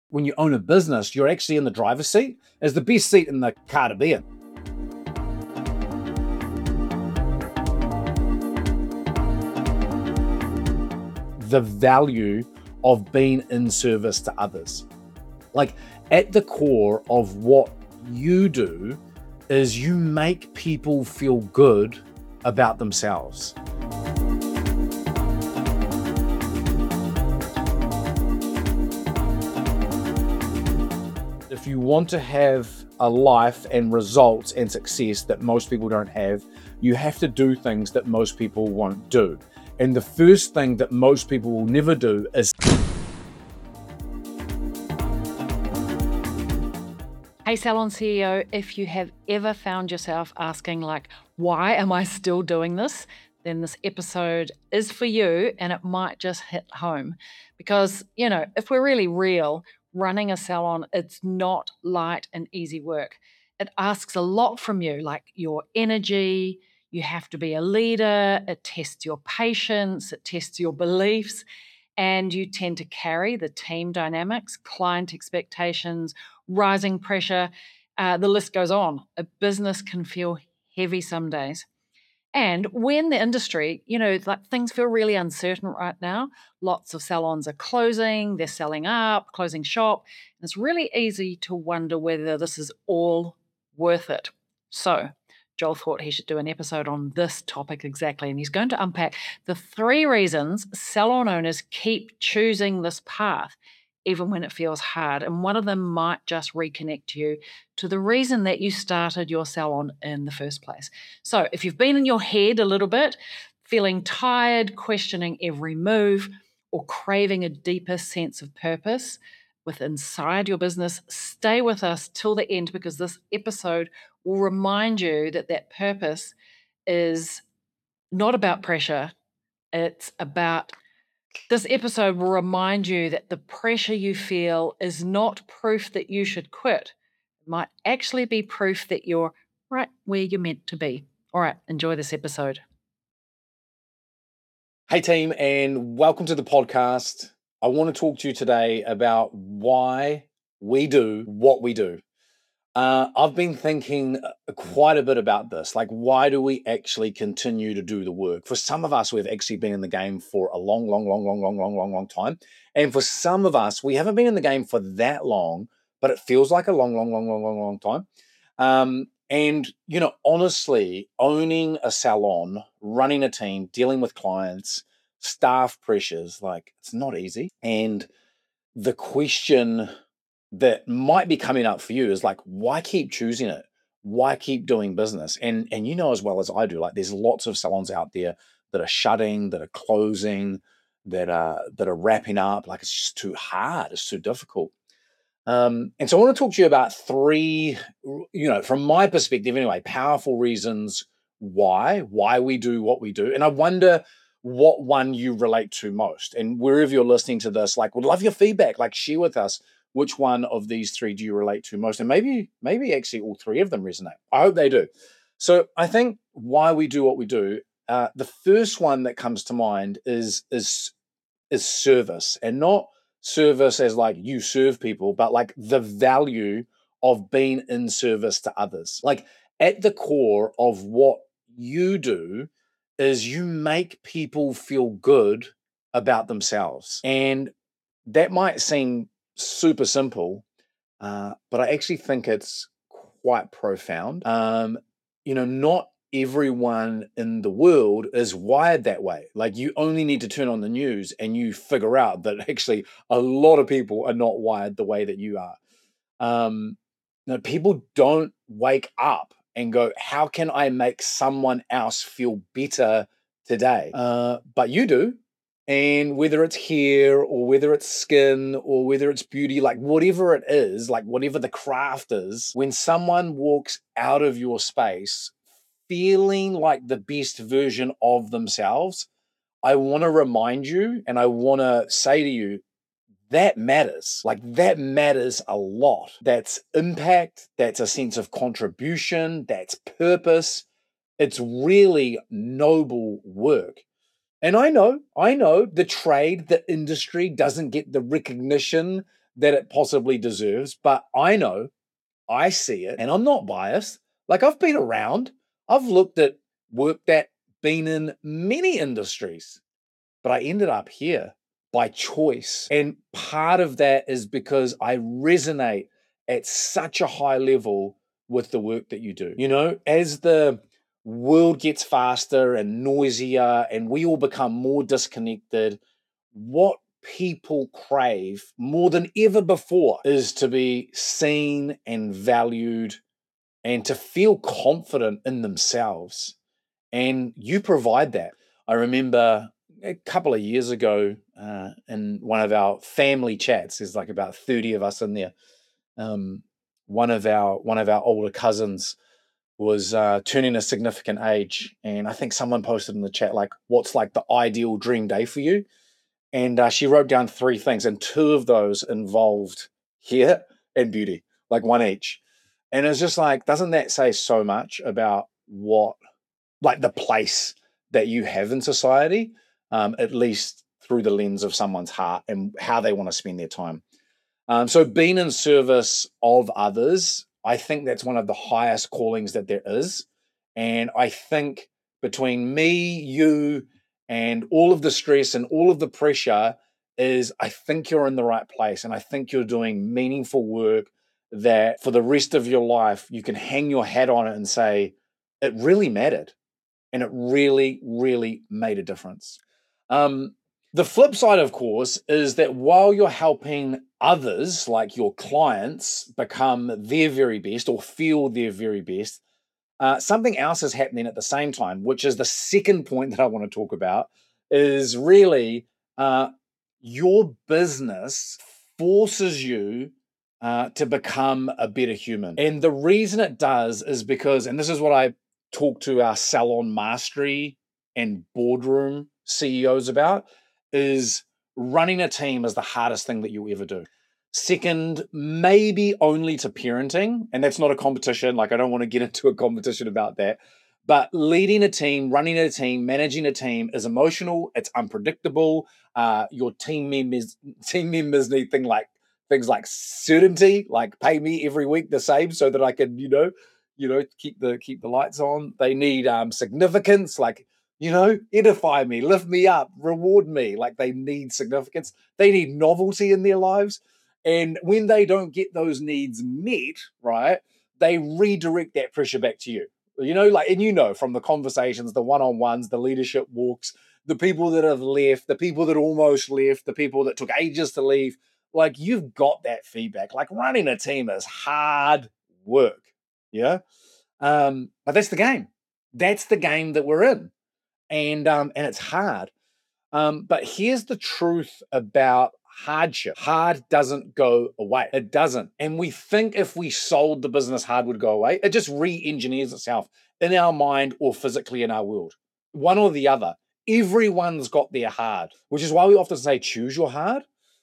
When you own a business, you're actually in the driver's seat. It's the best seat in the car to be in. The value of being in service to others. Like, at the core of what you do is you make people feel good about themselves. If you want to have a life and results and success that most people don't have, you have to do things that most people won't do. And the first thing that most people will never do is... Hey, Salon CEO, if you have ever found yourself asking, like, why am I still doing this? Then this episode is for you, and it might just hit home. Because, if we're really real, running a salon, it's not light and easy work. It asks a lot from you, like your energy. You have to be a leader. It tests your patience. It tests your beliefs. And you tend to carry the team dynamics, client expectations, rising pressure. The list goes on. A business can feel heavy some days. And when the industry, like things feel really uncertain right now, lots of salons are closing, they're selling up, closing shop. And it's really easy to wonder whether this is all worth it. So, Joel thought he should do an episode on this topic exactly. And he's going to unpack the 3 reasons salon owners keep choosing this path, even when it feels hard. And one of them might just reconnect you to the reason that you started your salon in the first place. So if you've been in your head a little bit, feeling tired, questioning every move, or craving a deeper sense of purpose inside your business, stay with us till the end, because this episode will remind you that purpose is not about pressure. This episode will remind you that the pressure you feel is not proof that you should quit. It might actually be proof that you're right where you're meant to be. All right, enjoy this episode. Hey team, and welcome to the podcast. I want to talk to you today about why we do what we do. I've been thinking quite a bit about this. Like, why do we actually continue to do the work? For some of us, we've actually been in the game for a long time. And for some of us, we haven't been in the game for that long, but it feels like a long time. And, honestly, owning a salon, running a team, dealing with clients, staff pressures, like, it's not easy. And the question that might be coming up for you is like, why keep choosing it? Why keep doing business? And as well as I do, like, there's lots of salons out there that are shutting, that are closing, that are wrapping up. Like, it's just too hard. It's too difficult. And so I want to talk to you about 3, from my perspective anyway, powerful reasons why we do what we do. And I wonder what one you relate to most. And wherever you're listening to this, like, would love your feedback. Like, share with us which one of these 3 do you relate to most? And maybe actually all 3 of them resonate. I hope they do. So I think why we do what we do. The first one that comes to mind is service, and not service as like you serve people, but like the value of being in service to others. Like, at the core of what you do is you make people feel good about themselves. And that might seem super simple, but I actually think it's quite profound. Not everyone in the world is wired that way. Like, you only need to turn on the news and you figure out that actually a lot of people are not wired the way that you are. People don't wake up and go, how can I make someone else feel better today? But you do. And whether it's hair or whether it's skin or whether it's beauty, like whatever it is, like whatever the craft is, when someone walks out of your space feeling like the best version of themselves, I want to remind you and I want to say to you, that matters. Like, that matters a lot. That's impact. That's a sense of contribution. That's purpose. It's really noble work. And I know the trade, the industry doesn't get the recognition that it possibly deserves. But I know, I see it, and I'm not biased. Like, I've been around, I've looked at, worked at, been in many industries, but I ended up here by choice. And part of that is because I resonate at such a high level with the work that you do. You know, as the world gets faster and noisier and we all become more disconnected, what people crave more than ever before is to be seen and valued and to feel confident in themselves. And you provide that. I remember a couple of years ago in one of our family chats, there's like about 30 of us in there. One of our older cousins was turning a significant age, and I think someone posted in the chat like, "What's like the ideal dream day for you?" And she wrote down three things, and two of those involved hair and beauty, like one each. And it's just like, doesn't that say so much about what, like the place that you have in society, at least through the lens of someone's heart and how they want to spend their time? So being in service of others, I think that's one of the highest callings that there is. And I think between me, you, and all of the stress and all of the pressure is I think you're in the right place. And I think you're doing meaningful work that for the rest of your life, you can hang your hat on it and say, it really mattered. And it really, really made a difference. The flip side, of course, is that while you're helping others, like your clients, become their very best or feel their very best, something else is happening at the same time, which is the second point that I want to talk about, is really your business forces you to become a better human. And the reason it does is because, and this is what I talk to our salon mastery and boardroom CEOs about, is running a team is the hardest thing that you'll ever do. Second, maybe only to parenting, and that's not a competition. Like, I don't want to get into a competition about that. But leading a team, running a team, managing a team is emotional. It's unpredictable. Your team members need things like certainty, like pay me every week the same so that I can, keep the lights on. They need significance, like, edify me, lift me up, reward me. Like, they need significance. They need novelty in their lives. And when they don't get those needs met, right, they redirect that pressure back to you. And from the conversations, the one-on-ones, the leadership walks, the people that have left, the people that almost left, the people that took ages to leave, like, you've got that feedback. Like, running a team is hard work. Yeah. But that's the game. That's the game that we're in. And it's hard. But here's the truth about hardship. Hard doesn't go away. It doesn't. And we think if we sold the business, hard would go away. It just re-engineers itself in our mind or physically in our world. One or the other. Everyone's got their hard, which is why we often say choose your hard.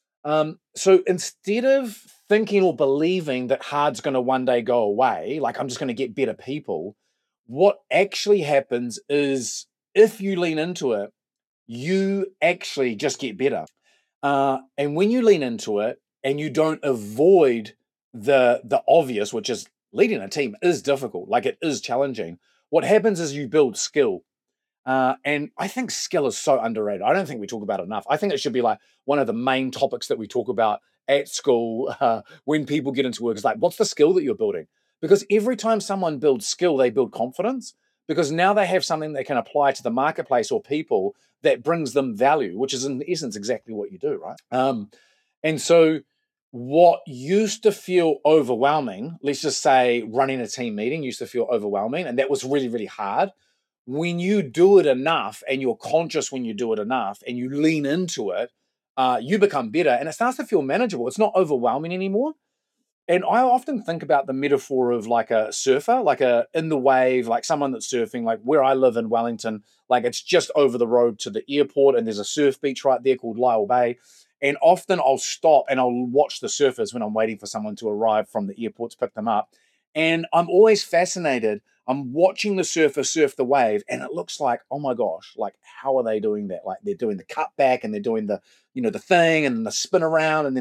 So instead of thinking or believing that hard's going to one day go away, like I'm just going to get better people, what actually happens is if you lean into it, you actually just get better. And when you lean into it and you don't avoid the obvious, which is leading a team is difficult, like it is challenging. What happens is you build skill. And I think skill is so underrated. I don't think we talk about it enough. I think it should be like one of the main topics that we talk about at school when people get into work. Is like, what's the skill that you're building? Because every time someone builds skill, they build confidence because now they have something they can apply to the marketplace or people that brings them value, which is in essence exactly what you do, right? And so what used to feel overwhelming, let's just say running a team meeting used to feel overwhelming, and that was really, really hard. When you do it enough and you're conscious when you do it enough and you lean into it, you become better and it starts to feel manageable. It's not overwhelming anymore. And I often think about the metaphor of like a surfer, like a in the wave, like someone that's surfing, like where I live in Wellington, like it's just over the road to the airport and there's a surf beach right there called Lyell Bay. And often I'll stop and I'll watch the surfers when I'm waiting for someone to arrive from the airport to pick them up. And I'm always fascinated. I'm watching the surfer surf the wave and it looks like, oh my gosh, like how are they doing that? Like they're doing the cut back and they're doing the thing and then the spin around and then the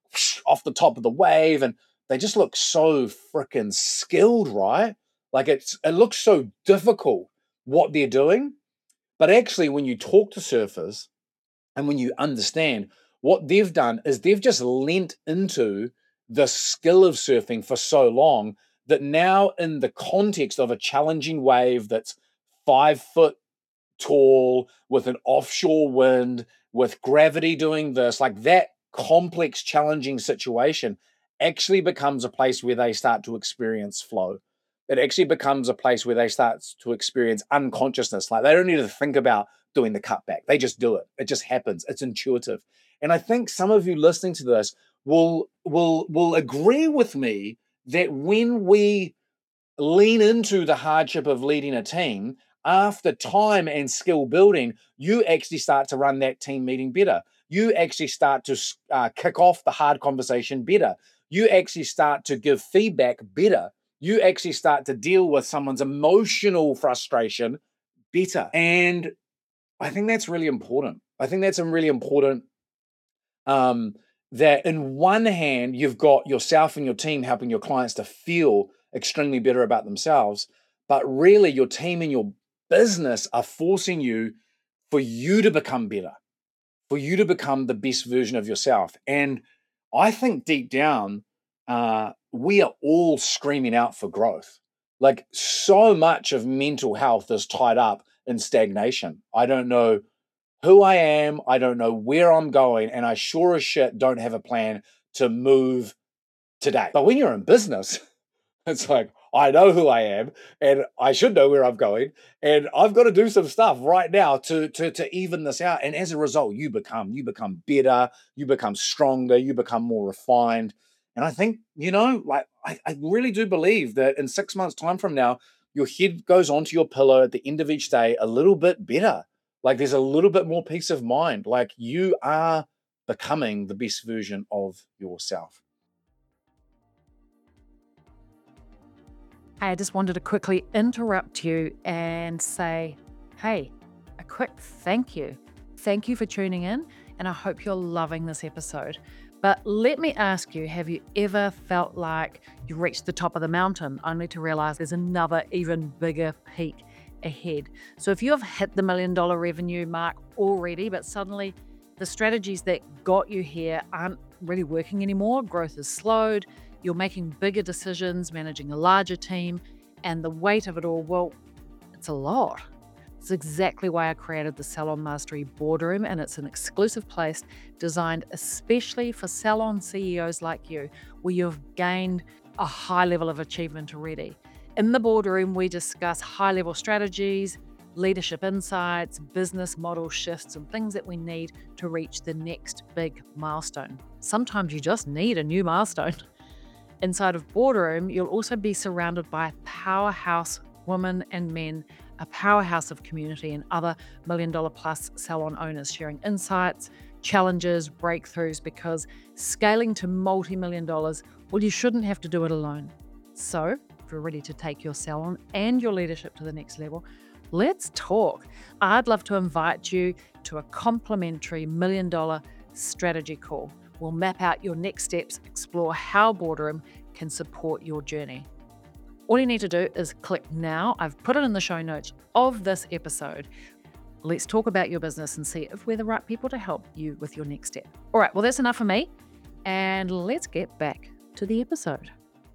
off the top of the wave, and they just look so freaking skilled, right? Like it looks so difficult what they're doing. But actually, when you talk to surfers and when you understand what they've done is they've just lent into the skill of surfing for so long that now in the context of a challenging wave that's 5 foot tall with an offshore wind, with gravity doing this, like that complex, challenging situation actually becomes a place where they start to experience flow. It actually becomes a place where they start to experience unconsciousness. Like they don't need to think about doing the cutback. They just do it. It just happens. It's intuitive. And I think some of you listening to this will agree with me that when we lean into the hardship of leading a team, after time and skill building, you actually start to run that team meeting better. You actually start to kick off the hard conversation better. You actually start to give feedback better. You actually start to deal with someone's emotional frustration better. And I think that's really important. I think that's a really important that in one hand, you've got yourself and your team helping your clients to feel extremely better about themselves, but really your team and your business are forcing you for you to become better, for you to become the best version of yourself. And I think deep down, we are all screaming out for growth. Like so much of mental health is tied up in stagnation. I don't know who I am, I don't know where I'm going, and I sure as shit don't have a plan to move today. But when you're in business, it's like, I know who I am and I should know where I'm going. And I've got to do some stuff right now to even this out. And as a result, you become better, you become stronger, you become more refined. And I think, like I really do believe that in 6 months' time from now, your head goes onto your pillow at the end of each day a little bit better. Like there's a little bit more peace of mind. Like you are becoming the best version of yourself. Hey, I just wanted to quickly interrupt you and say, hey, a quick thank you. Thank you for tuning in, and I hope you're loving this episode. But let me ask you, have you ever felt like you reached the top of the mountain only to realize there's another even bigger peak ahead? So if you have hit the $1 million revenue mark already, but suddenly the strategies that got you here aren't really working anymore, growth has slowed, you're making bigger decisions, managing a larger team, and the weight of it all, well, it's a lot. It's exactly why I created the Salon Mastery Boardroom, and it's an exclusive place designed especially for salon CEOs like you, where you've gained a high level of achievement already. In the boardroom, we discuss high-level strategies, leadership insights, business model shifts, and things that we need to reach the next big milestone. Sometimes you just need a new milestone. Inside of Boardroom, you'll also be surrounded by powerhouse women and men, a powerhouse of community and other $1 million plus salon owners sharing insights, challenges, breakthroughs, because scaling to multi-million dollars, well, you shouldn't have to do it alone. So, if you're ready to take your salon and your leadership to the next level, let's talk. I'd love to invite you to a complimentary $1 million strategy call. We'll map out your next steps, explore how Boardroom can support your journey. All you need to do is click now. I've put it in the show notes of this episode. Let's talk about your business and see if we're the right people to help you with your next step. All right, well, that's enough for me. And let's get back to the episode.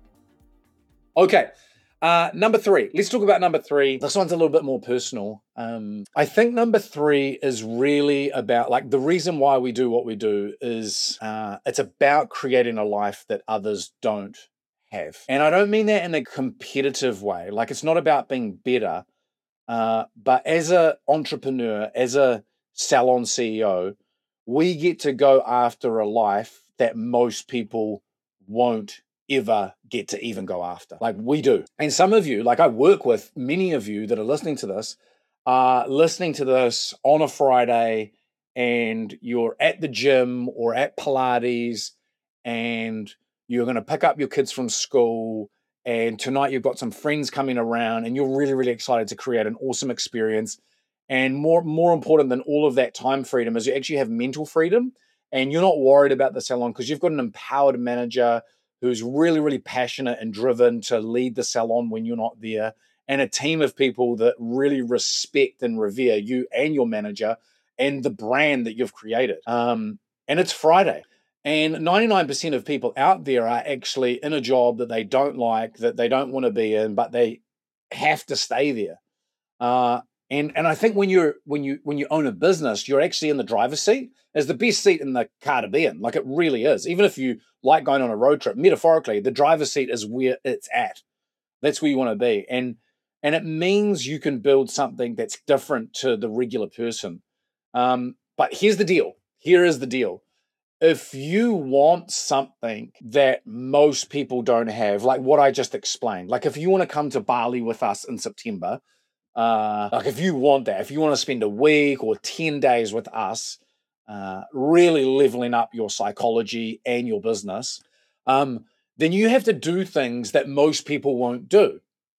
Okay. Number 3. Let's talk about number 3. This one's a little bit more personal. I think number 3 is really about, like, the reason why we do what we do is it's about creating a life that others don't have. And I don't mean that in a competitive way. Like, it's not about being better. But as an entrepreneur, as a salon CEO, we get to go after a life that most people won't ever get to even go after. Like we do. And some of you, like I work with many of you that are listening to this, are listening to this on a Friday and you're at the gym or at Pilates and you're going to pick up your kids from school and tonight you've got some friends coming around and you're really, really excited to create an awesome experience. And more important than all of that time freedom is you actually have mental freedom and you're not worried about the salon because you've got an empowered manager who's really, really passionate and driven to lead the salon when you're not there, and a team of people that really respect and revere you and your manager and the brand that you've created. And it's Friday. And 99% of people out there are actually in a job that they don't like, that they don't want to be in, but they have to stay there. And I think when you own a business, you're actually in the driver's seat. It's the best seat in the car to be in. Like, it really is. Even if you like going on a road trip, metaphorically, the driver's seat is where it's at. That's where you want to be. And it means you can build something that's different to the regular person. But here's the deal. Here is the deal. If you want something that most people don't have, like what I just explained, like if you want to come to Bali with us in September, like if you want that, if you want to spend a week or 10 days with us, really leveling up your psychology and your business, then you have to do things that most people won't do.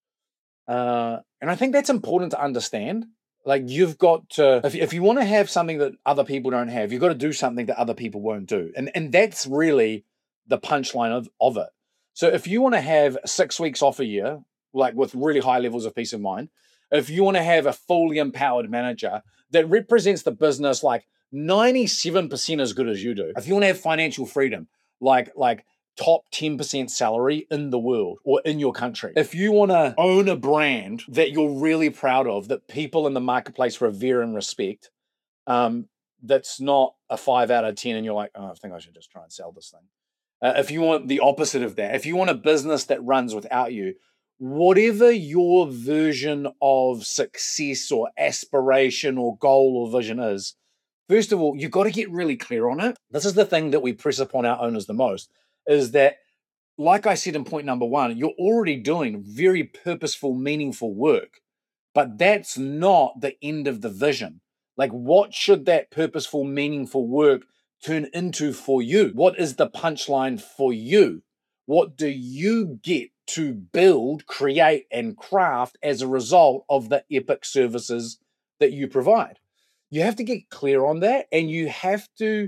And I think that's important to understand. Like, you've got to, if you want to have something that other people don't have, you've got to do something that other people won't do. And that's really the punchline of it. So if you want to have 6 weeks off a year, like with really high levels of peace of mind, if you want to have a fully empowered manager that represents the business like 97% as good as you do, if you want to have financial freedom, like top 10% salary in the world or in your country, if you want to own a brand that you're really proud of, that people in the marketplace revere and respect, that's not a 5 out of 10 and you're like, oh, I think I should just try and sell this thing. If you want the opposite of that, if you want a business that runs without you, whatever your version of success or aspiration or goal or vision is, first of all, you've got to get really clear on it. This is the thing that we press upon our owners the most, is that, like I said in point number 1, you're already doing very purposeful, meaningful work, but that's not the end of the vision. Like, what should that purposeful, meaningful work turn into for you? What is the punchline for you? What do you get to build, create, and craft as a result of the epic services that you provide? You have to get clear on that, and you have to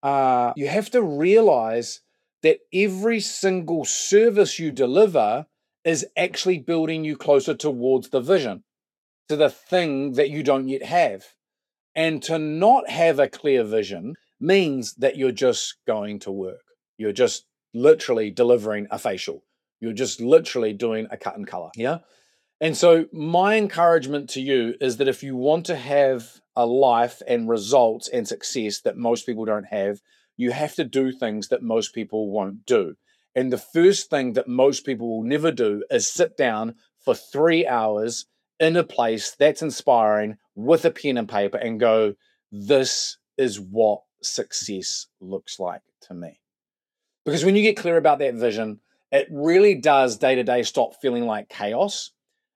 realize that every single service you deliver is actually building you closer towards the vision, to the thing that you don't yet have. And to not have a clear vision means that you're just going to work. You're just literally delivering a facial. You're just literally doing a cut and color. Yeah. And so my encouragement to you is that if you want to have a life and results and success that most people don't have, you have to do things that most people won't do. And the first thing that most people will never do is sit down for 3 hours in a place that's inspiring with a pen and paper and go, this is what success looks like to me. Because when you get clear about that vision, it really does day to day stop feeling like chaos.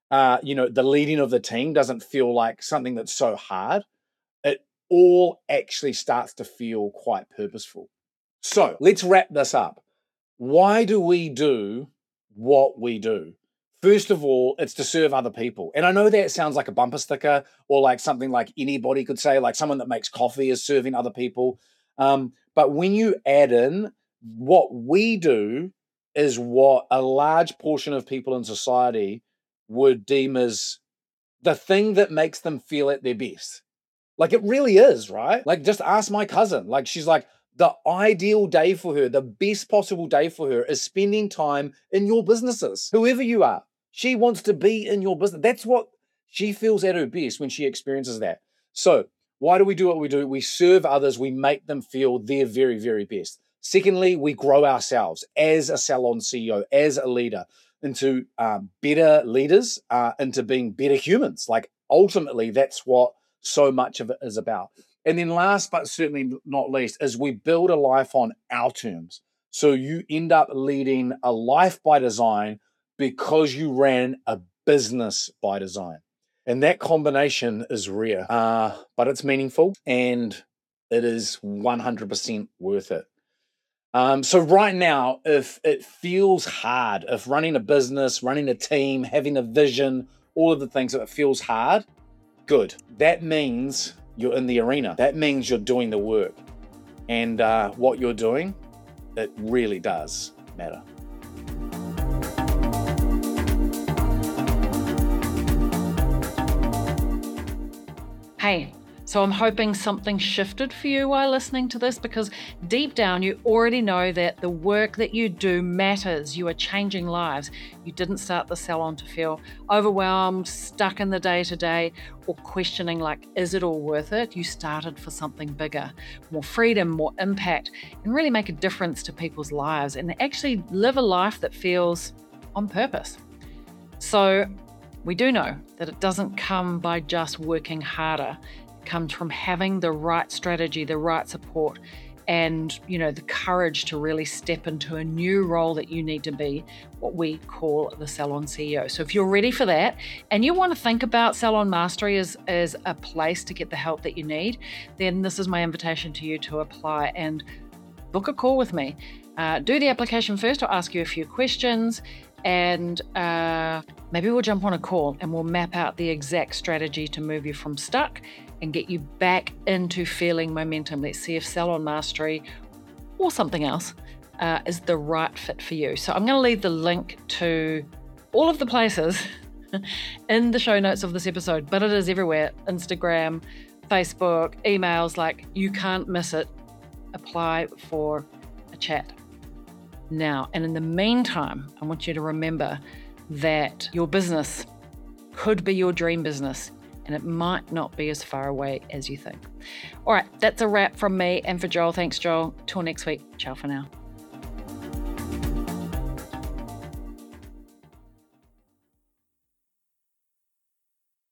The leading of the team doesn't feel like something that's so hard. It all actually starts to feel quite purposeful. So let's wrap this up. Why do we do what we do? First of all, it's to serve other people. And I know that sounds like a bumper sticker or like something like anybody could say, like someone that makes coffee is serving other people. But when you add in what we do is what a large portion of people in society would deem as the thing that makes them feel at their best. Like, it really is, right? Like, just ask my cousin. Like, she's like, the ideal day for her, the best possible day for her is spending time in your businesses, whoever you are. She wants to be in your business. That's what she feels at her best when she experiences that. So why do we do what we do? We serve others. We make them feel their very, very best. Secondly, we grow ourselves as a salon CEO, as a leader, into better leaders, into being better humans. Like, ultimately, that's what so much of it is about. And then last but certainly not least is we build a life on our terms. So you end up leading a life by design because you ran a business by design. And that combination is rare, but it's meaningful and it is 100% worth it. So right now, if it feels hard, if running a business, running a team, having a vision, all of the things, if it feels hard, good. That means you're in the arena. That means you're doing the work. and what you're doing, it really does matter. Hey, so I'm hoping something shifted for you while listening to this, because deep down you already know that the work that you do matters. You are changing lives. You didn't start the salon to feel overwhelmed, stuck in the day-to-day, or questioning like, is it all worth it? You started for something bigger, more freedom, more impact, and really make a difference to people's lives and actually live a life that feels on purpose. So we do know that it doesn't come by just working harder. It comes from having the right strategy, the right support, and the courage to really step into a new role that you need to be, what we call the Salon CEO. So if you're ready for that and you want to think about Salon Mastery as a place to get the help that you need, then this is my invitation to you to apply and book a call with me. Do the application first. I'll ask you a few questions, and maybe we'll jump on a call and we'll map out the exact strategy to move you from stuck and get you back into feeling momentum. Let's see if Salon Mastery or something else is the right fit for you. So I'm going to leave the link to all of the places in the show notes of this episode, but it is everywhere: Instagram, Facebook, emails. Like, you can't miss it. Apply for a chat now. And in the meantime, I want you to remember that your business could be your dream business, and it might not be as far away as you think. All right, that's a wrap from me and for Joel. Thanks, Joel. Till next week. Ciao for now.